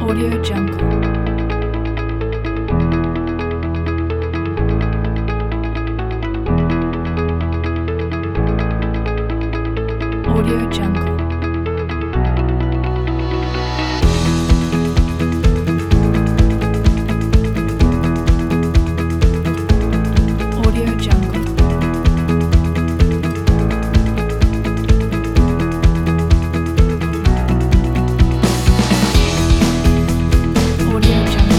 Audio Jungle. Audio Jungle. Audio Jungle. Audio Jungle.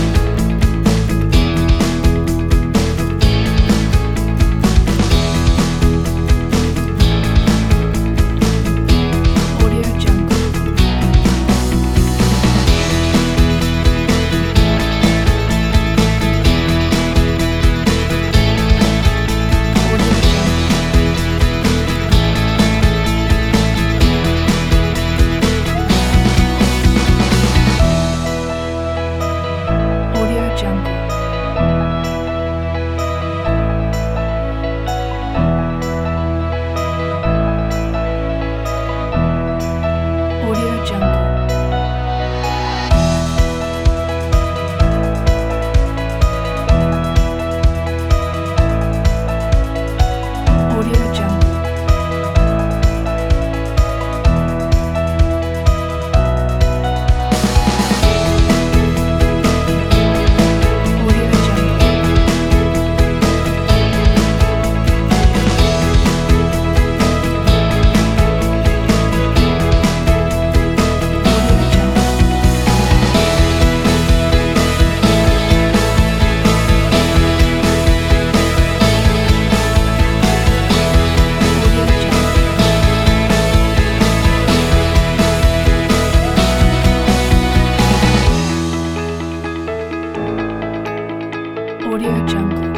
Audio Jungle. Audio Jungle. Audio Jungle. Audio Jungle. Audio Jungle. Audio Jungle. Audio Jungle. Audio Jungle.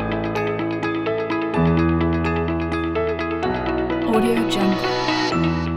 Audio Jungle.